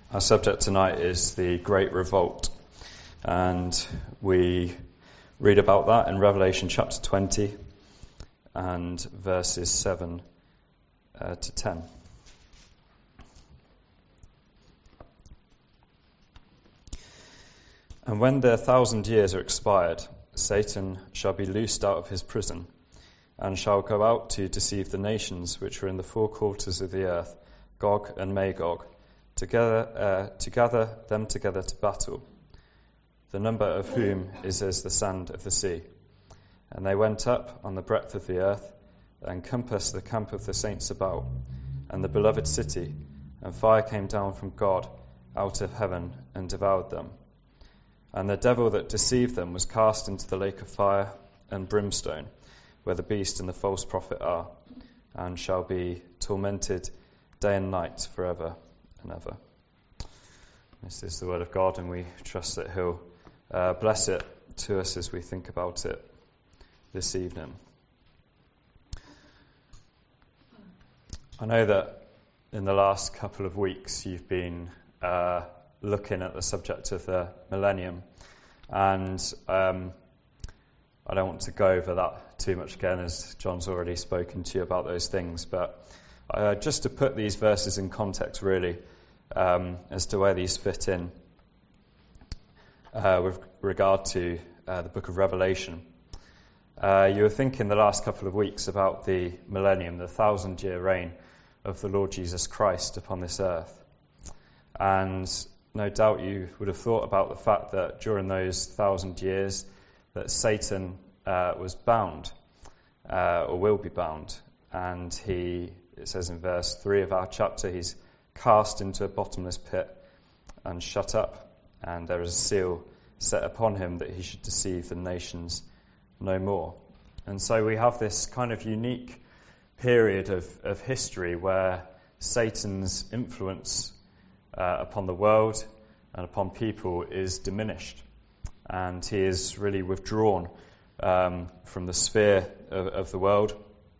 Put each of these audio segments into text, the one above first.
Our subject tonight is the Great Revolt, and we read about that in Revelation chapter 20 and verses 7 to 10. And when their 1,000 years are expired, Satan shall be loosed out of his prison, and shall go out to deceive the nations which are in the four quarters of the earth, Gog and Magog, to gather them together to battle, the number of whom is as the sand of the sea. And they went up on the breadth of the earth, and compassed the camp of the saints about, and the beloved city, and fire came down from God out of heaven, and devoured them. And the devil that deceived them was cast into the lake of fire and brimstone, where the beast and the false prophet are, and shall be tormented day and night forever and ever. This is the word of God, and we trust that He'll bless it to us as we think about it this evening. I know that in the last couple of weeks you've been looking at the subject of the millennium, and I don't want to go over that too much again, as John's already spoken to you about those things, but just to put these verses in context really, as to where these fit in with regard to the book of Revelation. You were thinking the last couple of weeks about the millennium, the 1,000-year reign of the Lord Jesus Christ upon this earth. And no doubt you would have thought about the fact that during those 1,000 years that Satan was bound, or will be bound, and it says in verse 3 of our chapter, he's cast into a bottomless pit and shut up, and there is a seal set upon him that he should deceive the nations no more. And so we have this kind of unique period of history where Satan's influence upon the world and upon people is diminished, and he is really withdrawn from the sphere of the world,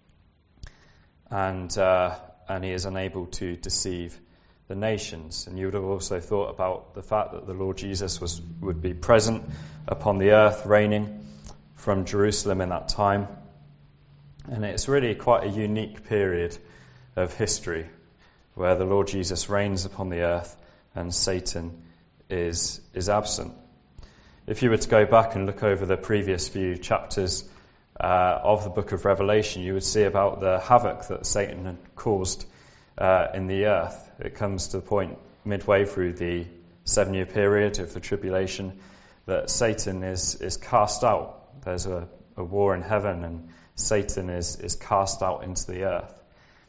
and he is unable to deceive the nations. And you would have also thought about the fact that the Lord Jesus would be present upon the earth, reigning from Jerusalem in that time. And it's really quite a unique period of history where the Lord Jesus reigns upon the earth and Satan is absent. If you were to go back and look over the previous few chapters of the book of Revelation, you would see about the havoc that Satan had caused in the earth. It comes to the point midway through the 7-year period of the tribulation that Satan is cast out. There's a war in heaven, and Satan is cast out into the earth.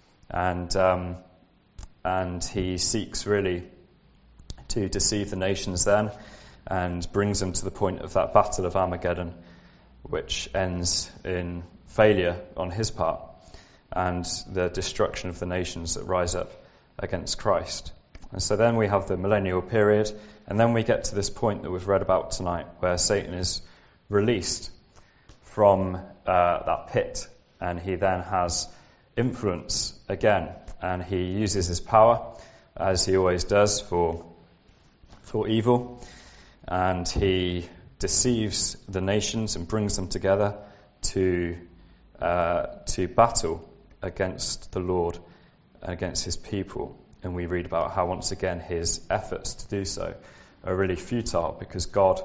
And he seeks really to deceive the nations then, and brings them to the point of that battle of Armageddon, which ends in failure on his part and the destruction of the nations that rise up against Christ. And so then we have the millennial period, and then we get to this point that we've read about tonight, where Satan is released from that pit, and he then has influence again, and he uses his power, as he always does, for evil, and he deceives the nations and brings them together to battle against the Lord, against his people. And we read about how once again his efforts to do so are really futile, because God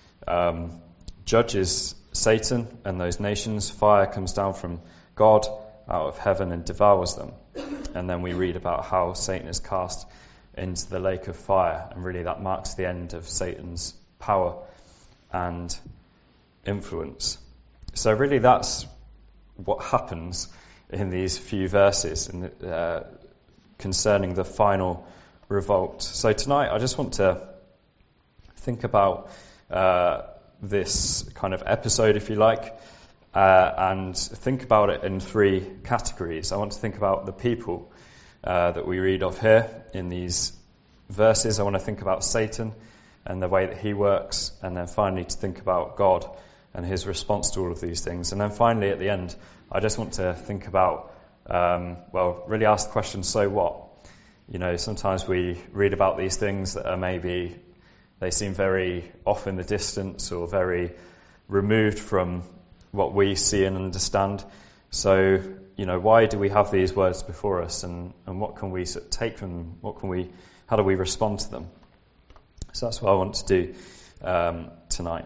judges Satan and those nations. Fire comes down from God out of heaven and devours them. And then we read about how Satan is cast into the lake of fire, and really that marks the end of Satan's power and influence. So really that's what happens in these few verses concerning the final revolt. So tonight I just want to think about this kind of episode, if you like, and think about it in 3 categories. I want to think about the people that we read of here in these verses. I want to think about Satan and the way that he works, and then finally to think about God and his response to all of these things. And then finally at the end, I just want to think about, really ask the question, so what? Sometimes we read about these things that are maybe, they seem very off in the distance or very removed from what we see and understand. So, why do we have these words before us, and what can we sort of take from them? How do we respond to them? So that's what I want to do tonight.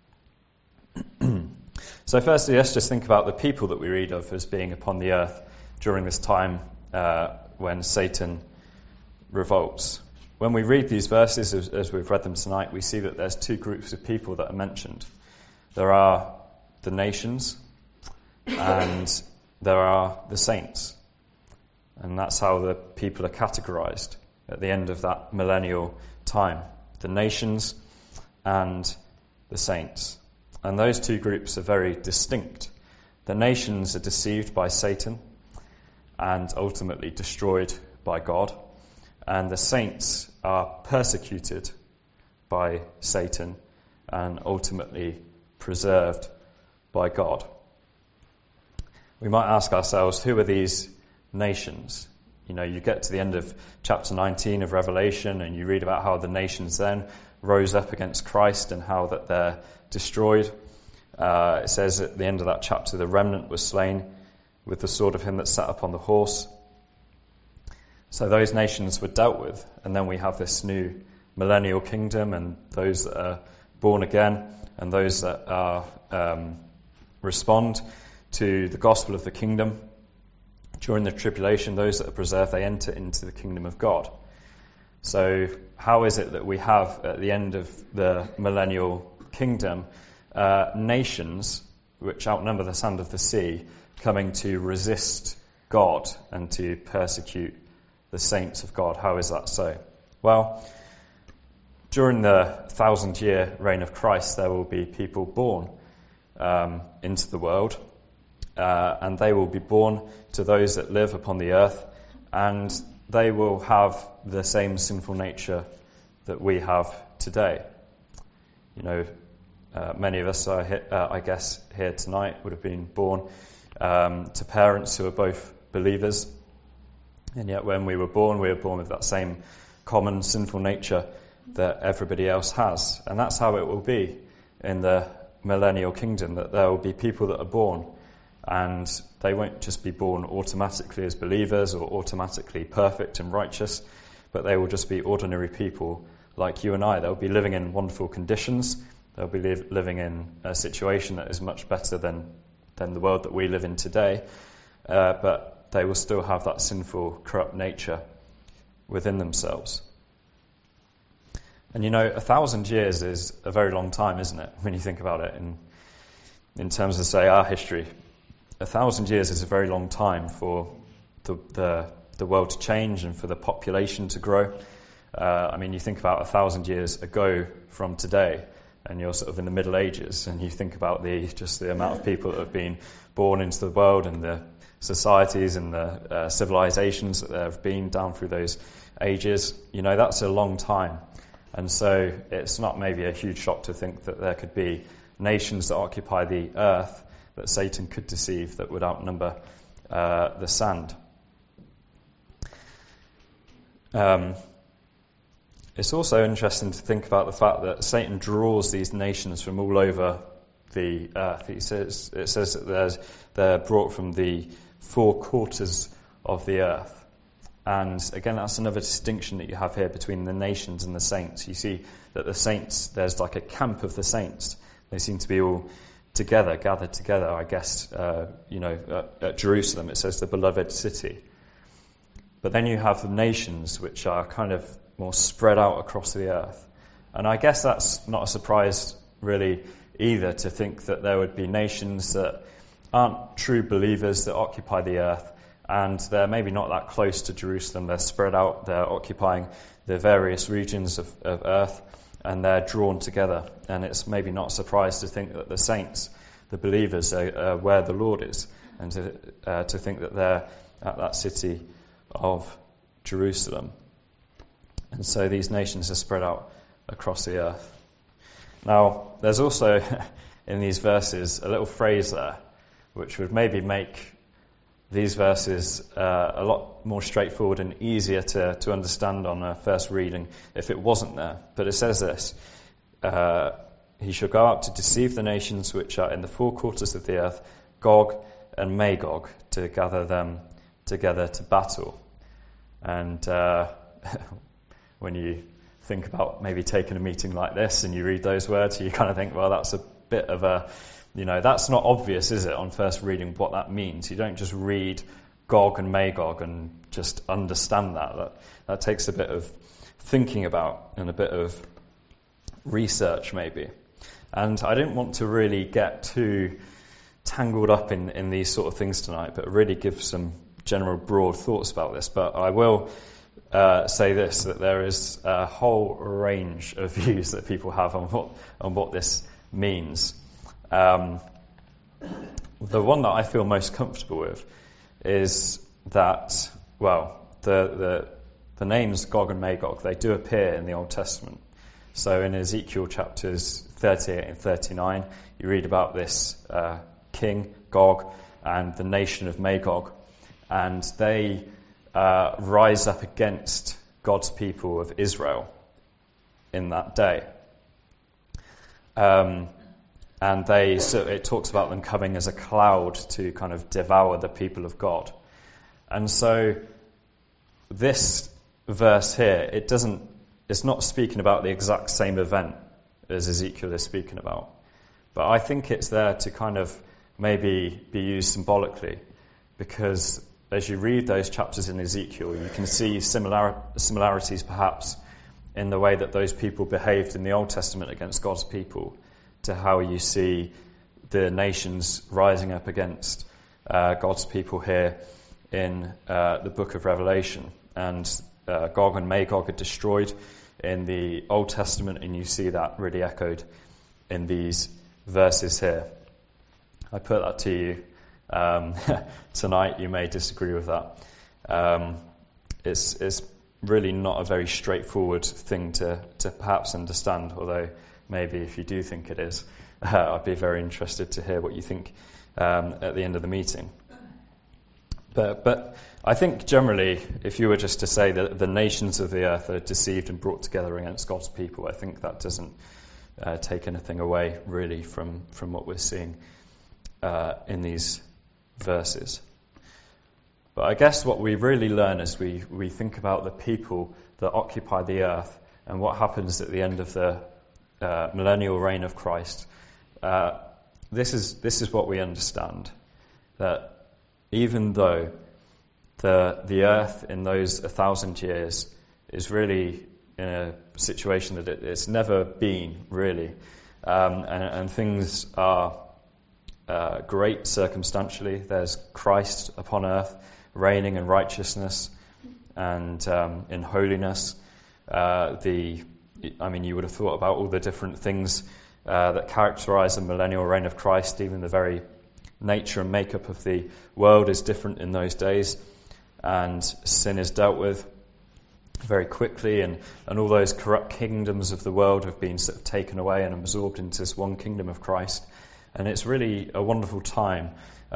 So firstly, let's just think about the people that we read of as being upon the earth during this time when Satan revolts. When we read these verses, as we've read them tonight, we see that there's two groups of people that are mentioned. There are the nations, and there are the saints. And that's how the people are categorized at the end of that millennial time. The nations and the saints. And those two groups are very distinct. The nations are deceived by Satan and ultimately destroyed by God. And the saints are persecuted by Satan and ultimately preserved by God. We might ask ourselves, who are these nations? You get to the end of chapter 19 of Revelation and you read about how the nations then rose up against Christ and how that they're destroyed. It says at the end of that chapter, the remnant was slain with the sword of him that sat upon the horse. So those nations were dealt with. And then we have this new millennial kingdom, and those that are born again and those that are respond to the gospel of the kingdom. During the tribulation, those that are preserved, they enter into the kingdom of God. So how is it that we have, at the end of the millennial kingdom, nations which outnumber the sand of the sea coming to resist God and to persecute the saints of God? How is that so? Well, during the 1,000-year reign of Christ, there will be people born into the world, and they will be born to those that live upon the earth, and they will have the same sinful nature that we have today. Many of us, I guess, here tonight would have been born to parents who are both believers, and yet when we were born with that same common sinful nature that everybody else has. And that's how it will be in the millennial kingdom, that there will be people that are born, and they won't just be born automatically as believers or automatically perfect and righteous, but they will just be ordinary people like you and I. They'll be living in wonderful conditions. They'll be living in a situation that is much better than the world that we live in today, but they will still have that sinful, corrupt nature within themselves. And 1,000 years is a very long time, isn't it, when you think about it in terms of, say, our history. 1,000 years is a very long time for the world to change and for the population to grow. You think about 1,000 years ago from today, and you're sort of in the Middle Ages, and you think about the amount of people that have been born into the world and the societies and the civilizations that there have been down through those ages. That's a long time. And so it's not maybe a huge shock to think that there could be nations that occupy the earth that Satan could deceive that would outnumber the sand. It's also interesting to think about the fact that Satan draws these nations from all over the earth. It says that they're brought from the four quarters of the earth. And again, that's another distinction that you have here between the nations and the saints. You see that the saints, there's like a camp of the saints. They seem to be all together, gathered together, I guess, at Jerusalem. It says the beloved city. But then you have the nations, which are kind of more spread out across the earth. And I guess that's not a surprise, really, either, to think that there would be nations that aren't true believers that occupy the earth, and they're maybe not that close to Jerusalem. They're spread out, they're occupying the various regions of earth, and they're drawn together. And it's maybe not a surprise to think that the saints, the believers, are where the Lord is, and to think that they're at that city of Jerusalem. And so these nations are spread out across the earth. Now, there's also in these verses a little phrase there which would maybe make these verses a lot more straightforward and easier to understand on a first reading if it wasn't there. But it says this, he shall go out to deceive the nations which are in the four quarters of the earth, Gog and Magog, to gather them together to battle. And when you think about maybe taking a meeting like this and you read those words, you kind of think, well, that's a bit of a, that's not obvious, is it, on first reading what that means. You don't just read Gog and Magog and just understand that. That takes a bit of thinking about and a bit of research maybe. And I didn't want to really get too tangled up in these sort of things tonight, but really give some general broad thoughts about this. But I will say this, that there is a whole range of views that people have on what this means. The one that I feel most comfortable with is that, well, the names Gog and Magog, they do appear in the Old Testament. So in Ezekiel chapters 38 and 39, you read about this king, Gog, and the nation of Magog. And they rise up against God's people of Israel in that day. And it talks about them coming as a cloud to kind of devour the people of God. And so this verse here, it's not speaking about the exact same event as Ezekiel is speaking about. But I think it's there to kind of maybe be used symbolically, because as you read those chapters in Ezekiel, you can see similarities perhaps in the way that those people behaved in the Old Testament against God's people to how you see the nations rising up against God's people here in the book of Revelation. And Gog and Magog are destroyed in the Old Testament, and you see that really echoed in these verses here. I put that to you tonight. You may disagree with that. It's really not a very straightforward thing to perhaps understand, although maybe if you do think it is, I'd be very interested to hear what you think at the end of the meeting. But I think generally, if you were just to say that the nations of the earth are deceived and brought together against God's people, I think that doesn't take anything away really from what we're seeing in these verses. But I guess what we really learn as we think about the people that occupy the earth and what happens at the end of the millennial reign of Christ, this is what we understand, that even though the earth in those 1,000 years is really in a situation that it's never been, really, and things are great circumstantially. There's Christ upon earth, reigning in righteousness and in holiness. You would have thought about all the different things that characterize the millennial reign of Christ. Even the very nature and makeup of the world is different in those days, and sin is dealt with very quickly, and all those corrupt kingdoms of the world have been sort of taken away and absorbed into this one kingdom of Christ. And it's really a wonderful time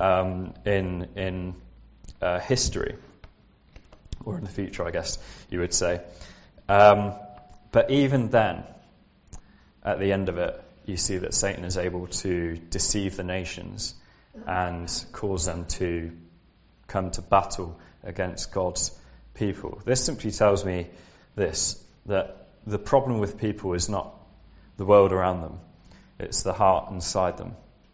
in history, or in the future, I guess you would say. But even then, at the end of it, you see that Satan is able to deceive the nations and cause them to come to battle against God's people. This simply tells me this, that the problem with people is not the world around them, it's the heart inside them.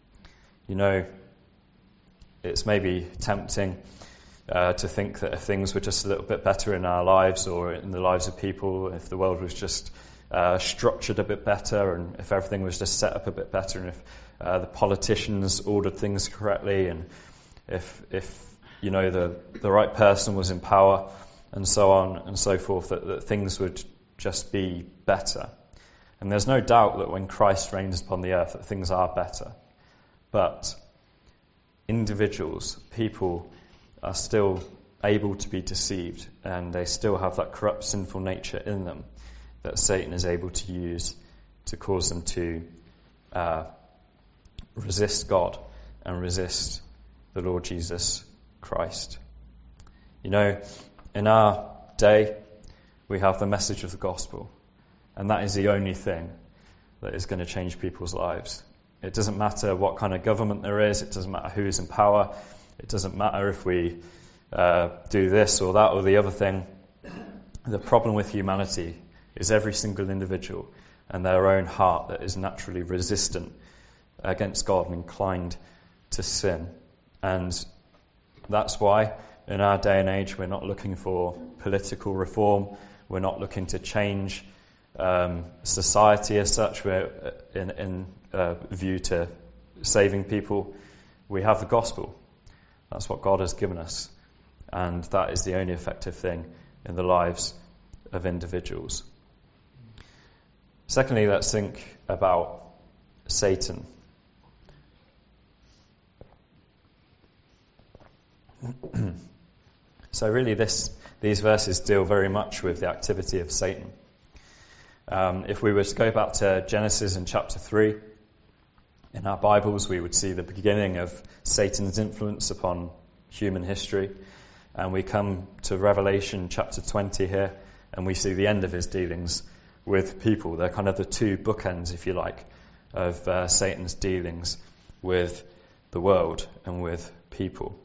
It's maybe tempting to think that if things were just a little bit better in our lives or in the lives of people, if the world was just structured a bit better, and if everything was just set up a bit better, and if the politicians ordered things correctly, and if the right person was in power, and so on and so forth, that things would just be better. And there's no doubt that when Christ reigns upon the earth, that things are better. But individuals, people, are still able to be deceived, and they still have that corrupt, sinful nature in them that Satan is able to use to cause them to resist God and resist the Lord Jesus Christ. You know, in our day, we have the message of the gospel, and that is the only thing that is going to change people's lives. It doesn't matter what kind of government there is, it doesn't matter who's in power, it doesn't matter if we do this or that or the other thing. The problem with humanity is every single individual and their own heart that is naturally resistant against God and inclined to sin. And that's why in our day and age we're not looking for political reform, we're not looking to change society as such, we're in view to saving people. We have the gospel. That's what God has given us, and that is the only effective thing in the lives of individuals. Secondly, let's think about Satan. So really these verses deal very much with the activity of Satan. If we were to go back to Genesis in chapter 3, in our Bibles we would see the beginning of Satan's influence upon human history. And we come to Revelation chapter 20 here, and we see the end of his dealings with people. They're kind of the two bookends, if you like, of Satan's dealings with the world and with people.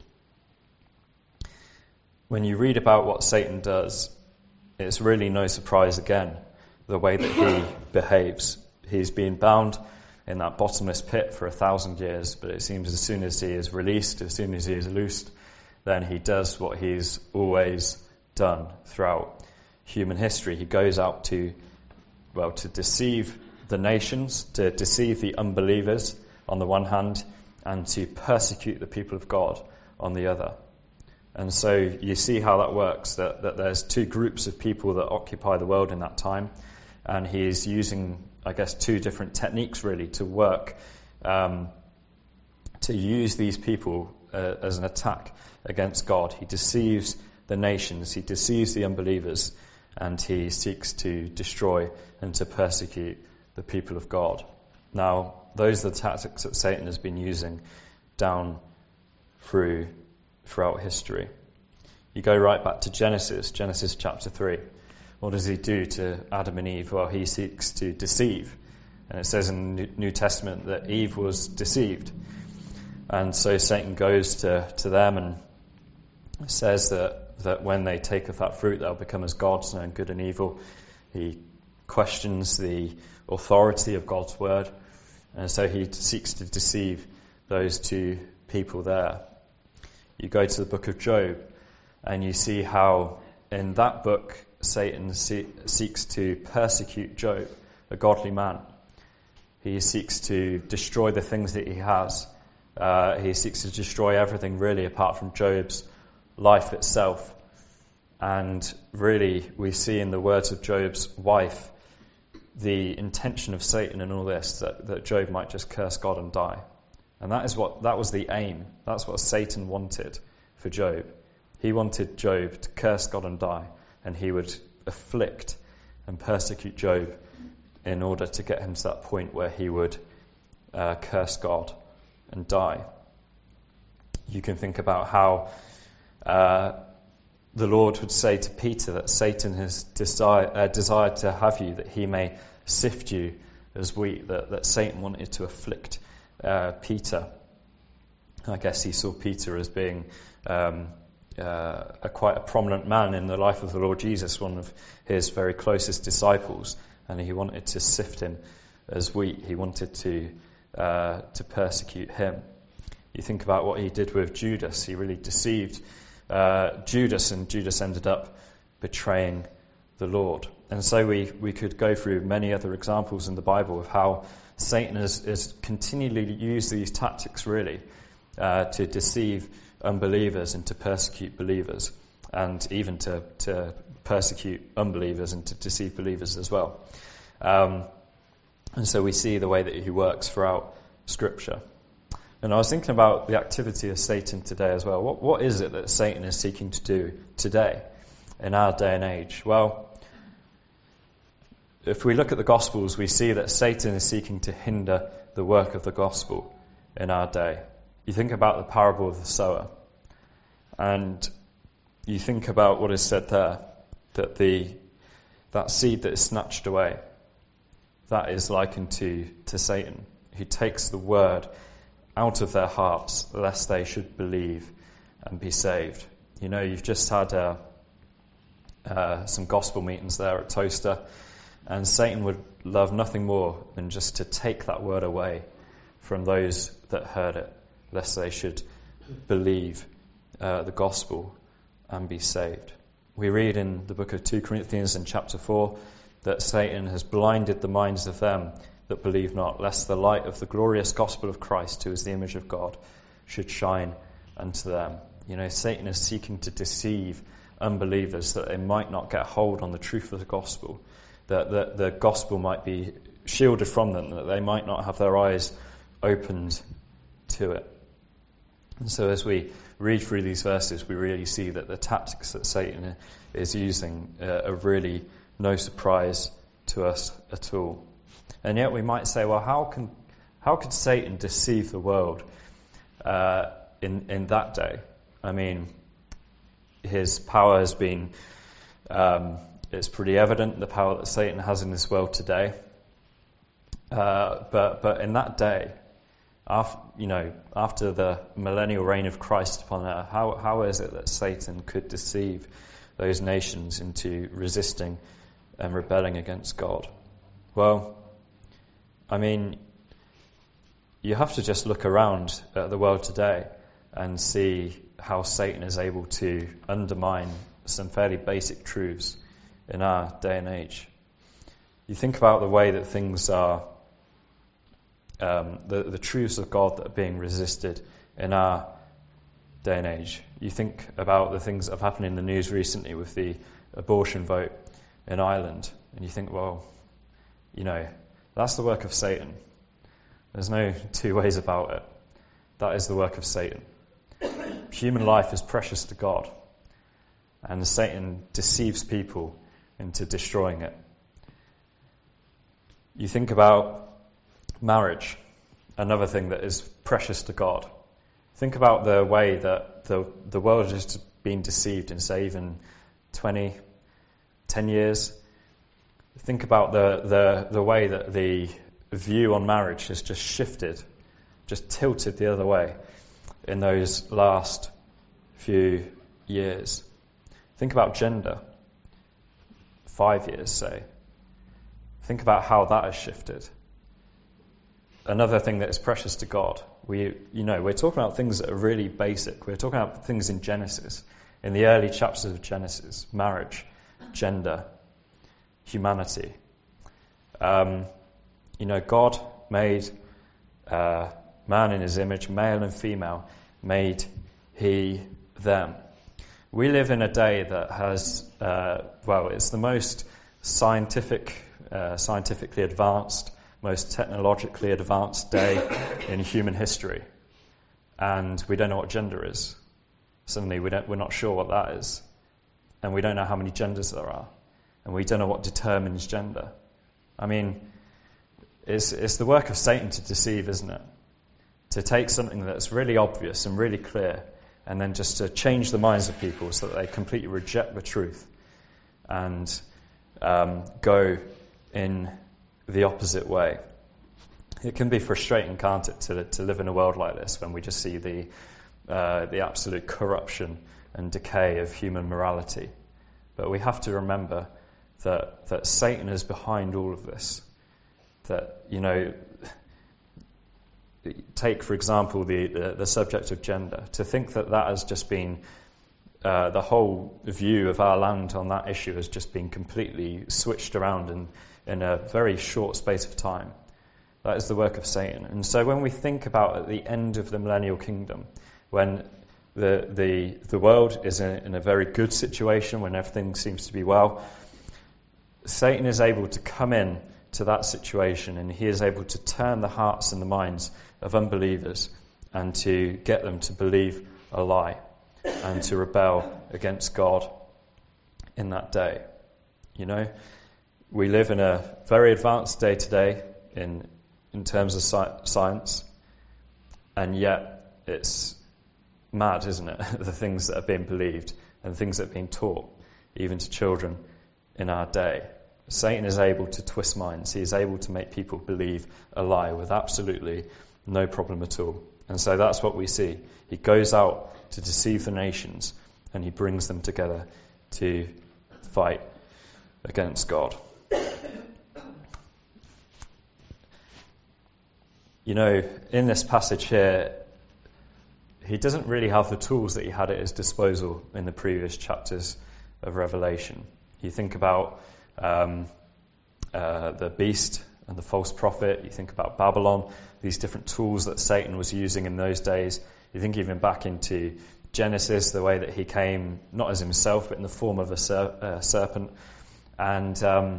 When you read about what Satan does, it's really no surprise again the way that he behaves. He's been bound in that bottomless pit for 1,000 years, but it seems as soon as he is released, as soon as he is loosed, then he does what he's always done throughout human history. He goes out to deceive the nations, to deceive the unbelievers on the one hand, and to persecute the people of God on the other. And so you see how that works, that there's two groups of people that occupy the world in that time, and he is using, I guess, two different techniques really to work, to use these people as an attack against God. He deceives the nations, he deceives the unbelievers, and he seeks to destroy and to persecute the people of God. Now, those are the tactics that Satan has been using down throughout history. You go right back to Genesis chapter 3. What does he do to Adam and Eve? Well, he seeks to deceive. And it says in the New Testament that Eve was deceived. And so Satan goes to them and says that when they take of that fruit, they'll become as gods, knowing good and evil. He questions the authority of God's word. And so he seeks to deceive those two people there. You go to the book of Job, and you see how in that book Satan seeks to persecute Job, a godly man. He seeks to destroy the things that he has. He seeks to destroy everything really apart from Job's life itself. And really we see in the words of Job's wife the intention of Satan in all this, that Job might just curse God and die. And that was the aim. That's what Satan wanted for Job. He wanted Job to curse God and die, and he would afflict and persecute Job in order to get him to that point where he would curse God and die. You can think about how the Lord would say to Peter that Satan has desired to have you, that he may sift you as wheat, that Satan wanted to afflict Peter. I guess he saw Peter as being quite a prominent man in the life of the Lord Jesus, one of his very closest disciples, and he wanted to sift him as wheat. He wanted to persecute him. You think about what he did with Judas. He really deceived Judas, and Judas ended up betraying the Lord. And so we could go through many other examples in the Bible of how Satan has continually used these tactics really to deceive unbelievers and to persecute believers, and even to persecute unbelievers and to deceive believers as well. And so we see the way that he works throughout Scripture. And I was thinking about the activity of Satan today as well. What is it that Satan is seeking to do today in our day and age? Well, if we look at the Gospels, we see that Satan is seeking to hinder the work of the gospel in our day. You think about the parable of the sower. And you think about what is said there, that that seed that is snatched away, that is likened to Satan, who takes the word out of their hearts, lest they should believe and be saved. You know, you've just had some gospel meetings there at Toaster, and Satan would love nothing more than just to take that word away from those that heard it, lest they should believe the gospel and be saved. We read in the book of 2 Corinthians in chapter 4 that Satan has blinded the minds of them that believe not, lest the light of the glorious gospel of Christ, who is the image of God, should shine unto them. You know, Satan is seeking to deceive unbelievers that they might not get hold on the truth of the gospel, that the gospel might be shielded from them, that they might not have their eyes opened to it. And so as we read through these verses, we really see that the tactics that Satan is using are really no surprise to us at all. And yet we might say, well, how could Satan deceive the world in that day? I mean, his power has been, it's pretty evident, the power that Satan has in this world today. But in that day, after the millennial reign of Christ upon earth, how is it that Satan could deceive those nations into resisting and rebelling against God? Well, I mean, you have to just look around at the world today and see how Satan is able to undermine some fairly basic truths in our day and age. You think about the way that things are, the truths of God that are being resisted in our day and age. You think about the things that have happened in the news recently with the abortion vote in Ireland, and you think, well, you know, that's the work of Satan. There's no two ways about it. That is the work of Satan. Human life is precious to God, and Satan deceives people into destroying it. You think about marriage, another thing that is precious to God. Think about the way that the world has been deceived in, say, even 10 years. Think about the way that the view on marriage has just shifted, just tilted the other way in those last few years. Think about gender. 5 years, say. Think about how that has shifted. Another thing that is precious to God. We're talking about things that are really basic. We're talking about things in Genesis, in the early chapters of Genesis: marriage, gender, humanity. God made man in his image, male and female, made he them. We live in a day that has, it's the most scientifically advanced, most technologically advanced day in human history. And we don't know what gender is. Suddenly we're not sure what that is. And we don't know how many genders there are. And we don't know what determines gender. I mean, it's the work of Satan to deceive, isn't it? To take something that's really obvious and really clear, and then just to change the minds of people so that they completely reject the truth and go in the opposite way. It can be frustrating, can't it, to live in a world like this when we just see the absolute corruption and decay of human morality. But we have to remember that Satan is behind all of this. That, take, for example, the subject of gender. To think that has just been, the whole view of our land on that issue has just been completely switched around in a very short space of time. That is the work of Satan. And so when we think about at the end of the millennial kingdom, when the world is in a very good situation, when everything seems to be well, Satan is able to come in to that situation, and he is able to turn the hearts and the minds of unbelievers and to get them to believe a lie and to rebel against God in that day. We live in a very advanced day today in terms of science, and yet it's mad, isn't it? The things that are being believed and the things that are being taught, even to children in our day. Satan is able to twist minds. He is able to make people believe a lie with absolutely no problem at all. And so that's what we see. He goes out to deceive the nations, and he brings them together to fight against God. You know, in this passage here, he doesn't really have the tools that he had at his disposal in the previous chapters of Revelation. You think about the beast and the false prophet. You think about Babylon, these different tools that Satan was using in those days. You think even back into Genesis, the way that he came, not as himself, but in the form of a serpent. And,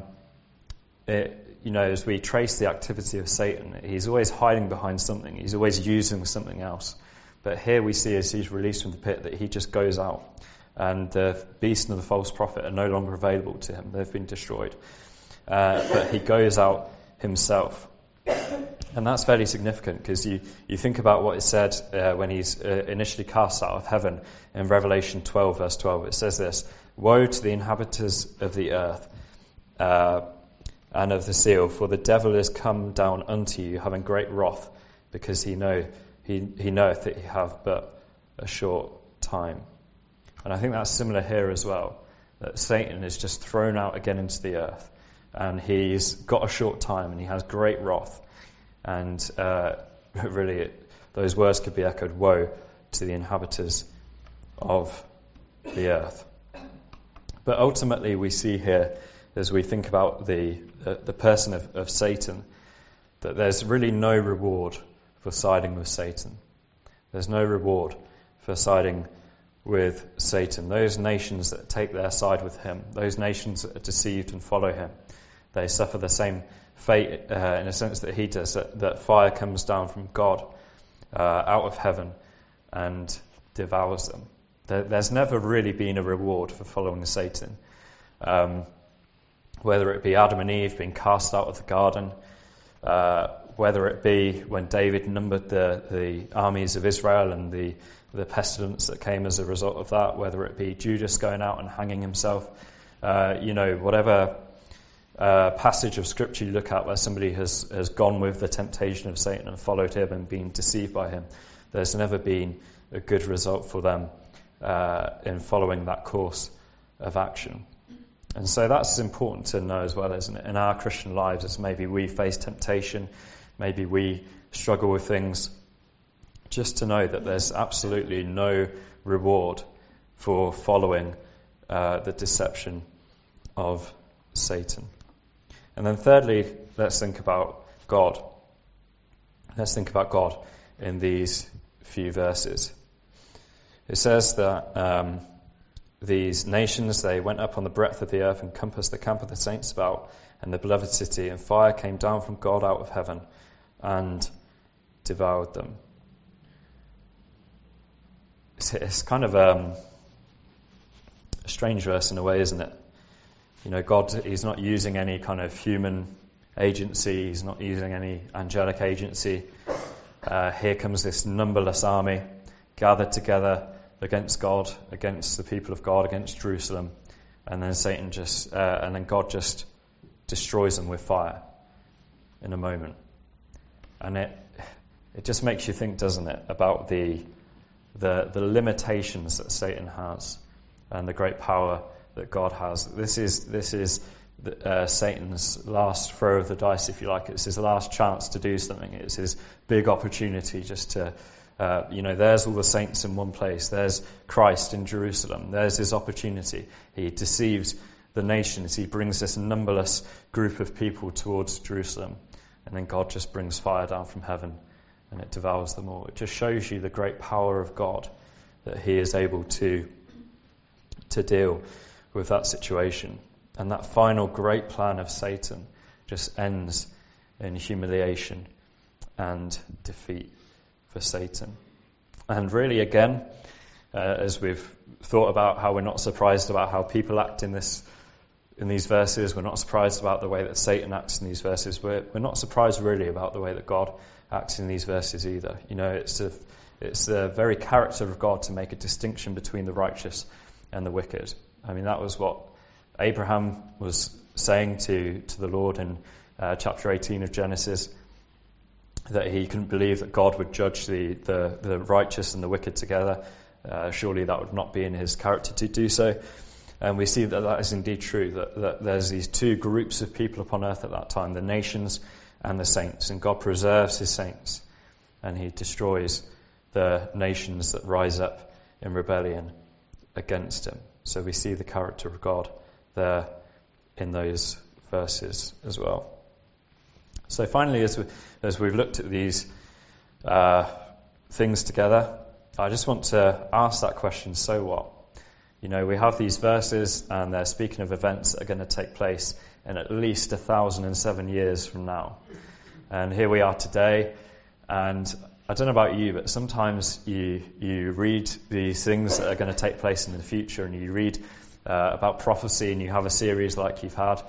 as we trace the activity of Satan, he's always hiding behind something. He's always using something else. But here we see, as he's released from the pit, that he just goes out. And the beast and the false prophet are no longer available to him. They've been destroyed. But he goes out himself. And that's fairly significant, because you think about what it said when he's initially cast out of heaven in Revelation 12, verse 12. It says this: "Woe to the inhabitants of the earth and of the sea, for the devil is come down unto you, having great wrath, because he knoweth that he have but a short time." And I think that's similar here as well, that Satan is just thrown out again into the earth, and he's got a short time, and he has great wrath. And really, those words could be echoed: woe to the inhabitants of the earth. But ultimately, we see here, as we think about the person of Satan, that there's really no reward for siding with Satan. There's no reward for siding with Satan. Those nations that take their side with him, those nations that are deceived and follow him, they suffer the same fate in a sense that he does, that fire comes down from God out of heaven and devours them. There's never really been a reward for following Satan. Whether it be Adam and Eve being cast out of the garden, whether it be when David numbered the armies of Israel and the pestilence that came as a result of that, whether it be Judas going out and hanging himself, whatever passage of scripture you look at where somebody has gone with the temptation of Satan and followed him and been deceived by him, there's never been a good result for them in following that course of action. And so that's important to know as well, isn't it? In our Christian lives, as maybe we face temptation, maybe we struggle with things, just to know that there's absolutely no reward for following the deception of Satan. And then thirdly, let's think about God. Let's think about God in these few verses. It says that these nations, they went up on the breadth of the earth and compassed the camp of the saints about and the beloved city, and fire came down from God out of heaven and devoured them. It's kind of a strange verse in a way, isn't it? You know, God, he's not using any kind of human agency. He's not using any angelic agency. Here comes this numberless army gathered together against God, against the people of God, against Jerusalem. And then God just destroys them with fire in a moment. And it just makes you think, doesn't it, about the limitations that Satan has and the great power that God has. This is Satan's last throw of the dice, if you like. It's his last chance to do something. It's his big opportunity just to, there's all the saints in one place. There's Christ in Jerusalem. There's his opportunity. He deceives the nations. He brings this numberless group of people towards Jerusalem. And then God just brings fire down from heaven and it devours them all. It just shows you the great power of God, that he is able to deal with that situation. And that final great plan of Satan just ends in humiliation and defeat for Satan. And really, again, as we've thought about how we're not surprised about how people act in these verses, we're not surprised about the way that Satan acts in these verses, we're not surprised really about the way that God acts in these verses either. You know, it's It's the very character of God to make a distinction between the righteous and the wicked. I mean, that was what Abraham was saying to the Lord in chapter 18 of Genesis, that he couldn't believe that God would judge the righteous and the wicked together. Surely that would not be in his character to do so. And we see that is indeed true, that there's these two groups of people upon earth at that time, the nations and the saints. And God preserves his saints, and he destroys the nations that rise up in rebellion against him. So we see the character of God there in those verses as well. So finally, as we've looked at these things together, I just want to ask that question, so what? You know, we have these verses, and they're speaking of events that are going to take place in at least 1,007 years from now. And here we are today, and I don't know about you, but sometimes you read these things that are going to take place in the future, and you read about prophecy, and you have a series like you've had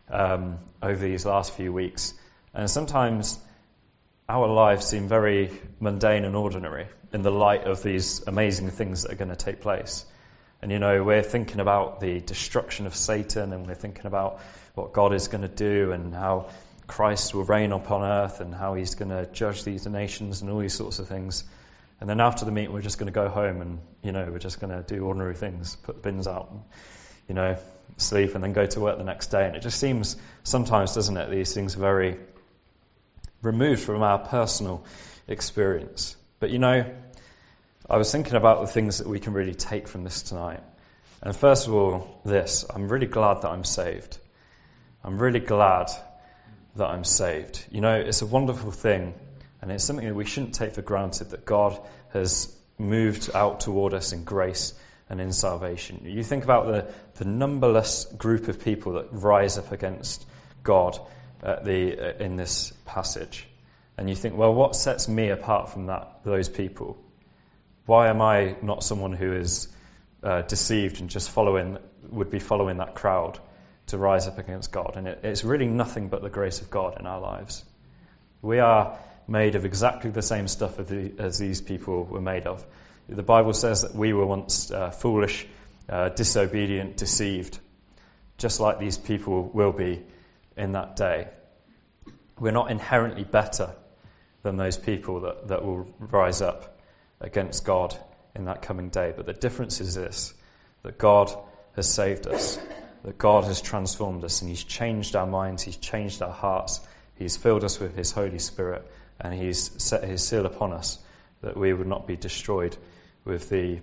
over these last few weeks. And sometimes our lives seem very mundane and ordinary in the light of these amazing things that are going to take place. And, you know, we're thinking about the destruction of Satan, and we're thinking about what God is going to do, and how Christ will reign upon earth, and how he's going to judge these nations and all these sorts of things. And then after the meeting, we're just going to go home and, you know, we're just going to do ordinary things, put the bins out, and, you know, sleep, and then go to work the next day. And it just seems sometimes, doesn't it, these things are very removed from our personal experience. But, you know, I was thinking about the things that we can really take from this tonight. And first of all, I'm really glad that I'm saved. I'm really glad that I'm saved. You know, it's a wonderful thing, and it's something that we shouldn't take for granted, that God has moved out toward us in grace and in salvation. You think about the numberless group of people that rise up against God in this passage, and you think, well, what sets me apart from those people? Why am I not someone who is deceived and just would be following that crowd to rise up against God? And it's really nothing but the grace of God in our lives. We are made of exactly the same stuff as these people were made of. The Bible says that we were once foolish, disobedient, deceived, just like these people will be in that day. We're not inherently better than those people that will rise up against God in that coming day. But the difference is this, that God has saved us, that God has transformed us, and he's changed our minds, he's changed our hearts, he's filled us with his Holy Spirit, and he's set his seal upon us, that we would not be destroyed with the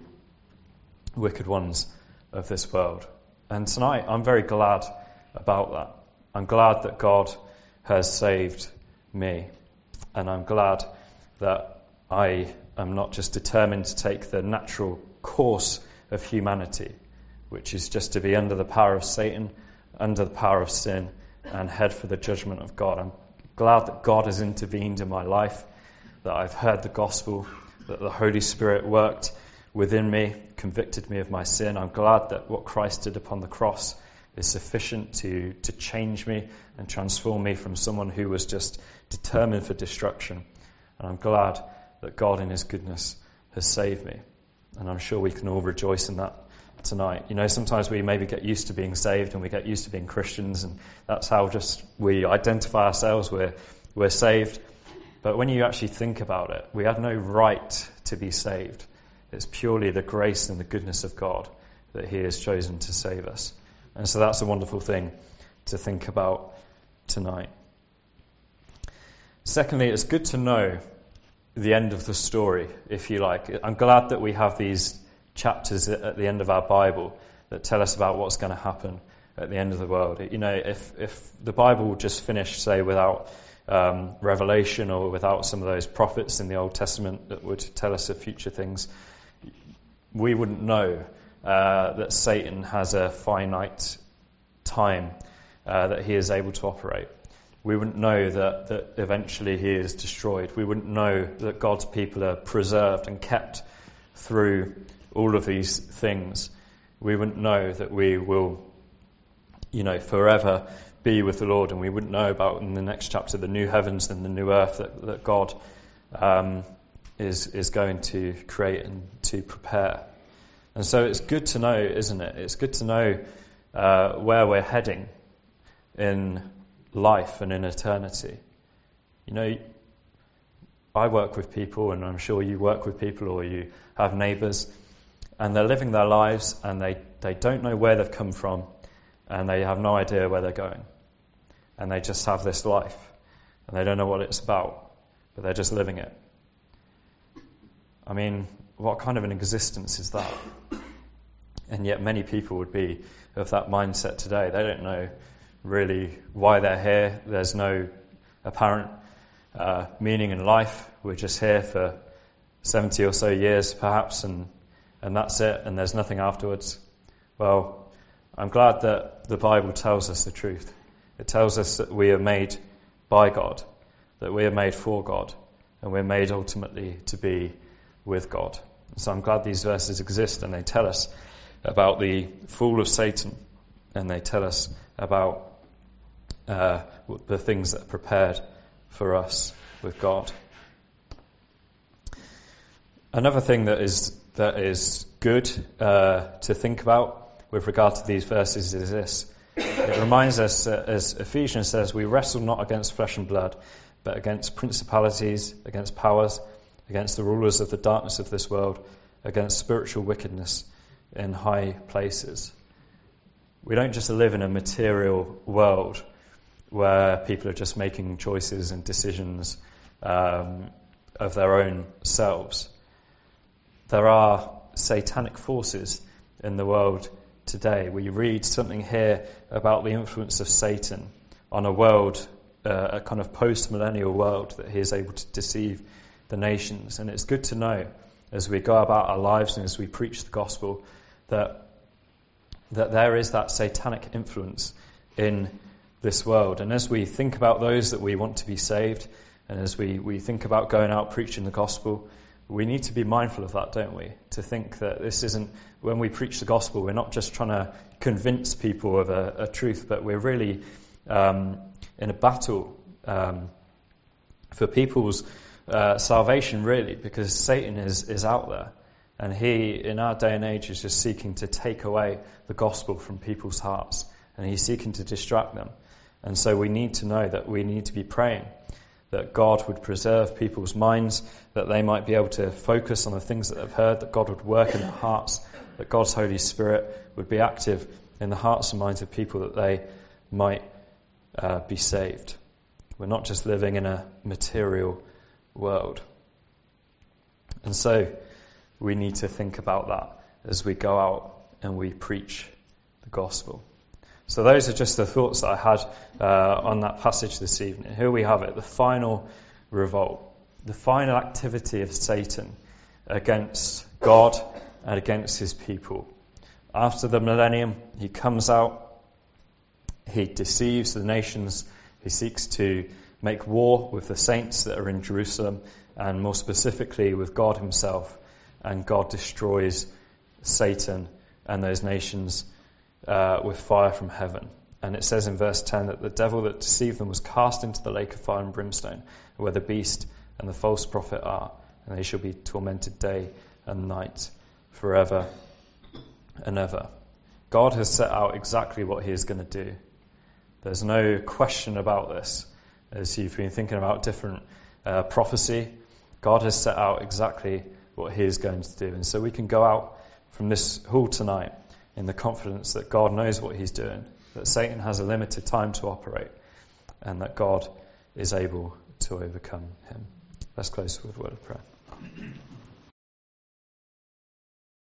wicked ones of this world. And tonight, I'm very glad about that. I'm glad that God has saved me, and I'm glad that I am not just determined to take the natural course of humanity, which is just to be under the power of Satan, under the power of sin, and head for the judgment of God. I'm glad that God has intervened in my life, that I've heard the gospel, that the Holy Spirit worked within me, convicted me of my sin. I'm glad that what Christ did upon the cross is sufficient to change me and transform me from someone who was just determined for destruction. And I'm glad that God in his goodness has saved me. And I'm sure we can all rejoice in that tonight. You know, sometimes we maybe get used to being saved, and we get used to being Christians, and that's how just we identify ourselves, we're saved. But when you actually think about it, we have no right to be saved. It's purely the grace and the goodness of God that he has chosen to save us. And so that's a wonderful thing to think about tonight. Secondly, it's good to know the end of the story, if you like. I'm glad that we have these chapters at the end of our Bible that tell us about what's going to happen at the end of the world. You know, if the Bible would just finish, say, without Revelation, or without some of those prophets in the Old Testament that would tell us of future things, we wouldn't know that Satan has a finite time that he is able to operate. We wouldn't know that eventually he is destroyed. We wouldn't know that God's people are preserved and kept through all of these things. We wouldn't know that we will, you know, forever be with the Lord, and we wouldn't know about in the next chapter the new heavens and the new earth that God is going to create and to prepare. And so it's good to know, isn't it? It's good to know where we're heading in life and in eternity. You know, I work with people, and I'm sure you work with people, or you have neighbours, and they're living their lives, and they don't know where they've come from, and they have no idea where they're going. And they just have this life, and they don't know what it's about, but they're just living it. I mean, what kind of an existence is that? And yet many people would be of that mindset today. They don't know really why they're here. There's no apparent meaning in life. We're just here for 70 or so years perhaps, and that's it, and there's nothing afterwards. Well, I'm glad that the Bible tells us the truth. It tells us that we are made by God, that we are made for God, and we're made ultimately to be with God. So I'm glad these verses exist, and they tell us about the fall of Satan, and they tell us about the things that are prepared for us with God. Another thing that is good to think about with regard to these verses is this. It reminds us, as Ephesians says, we wrestle not against flesh and blood, but against principalities, against powers, against the rulers of the darkness of this world, against spiritual wickedness in high places. We don't just live in a material world where people are just making choices and decisions of their own selves. There are satanic forces in the world today. We read something here about the influence of Satan on a world, a kind of post-millennial world, that he is able to deceive the nations. And it's good to know as we go about our lives and as we preach the gospel that there is that satanic influence in this world. And as we think about those that we want to be saved, and as we think about going out preaching the gospel, we need to be mindful of that, don't we? To think that this isn't, when we preach the gospel, we're not just trying to convince people of a truth, but we're really in a battle for people's salvation, really, because Satan is out there. And he, in our day and age, is just seeking to take away the gospel from people's hearts. And he's seeking to distract them. And so we need to know that we need to be praying that God would preserve people's minds, that they might be able to focus on the things that they've heard, that God would work in their hearts, that God's Holy Spirit would be active in the hearts and minds of people, that they might be saved. We're not just living in a material world. And so we need to think about that as we go out and we preach the gospel. So those are just the thoughts that I had on that passage this evening. Here we have it, the final revolt, the final activity of Satan against God and against his people. After the millennium, he comes out, he deceives the nations, he seeks to make war with the saints that are in Jerusalem, and more specifically with God himself, and God destroys Satan and those nations with fire from heaven. And it says in verse 10 that the devil that deceived them was cast into the lake of fire and brimstone, where the beast and the false prophet are, and they shall be tormented day and night forever and ever. God has set out exactly what he is going to do. There's no question about this. As you've been thinking about different prophecy, God has set out exactly what he is going to do. And so we can go out from this hall tonight in the confidence that God knows what he's doing, that Satan has a limited time to operate, and that God is able to overcome him. Let's close with a word of prayer.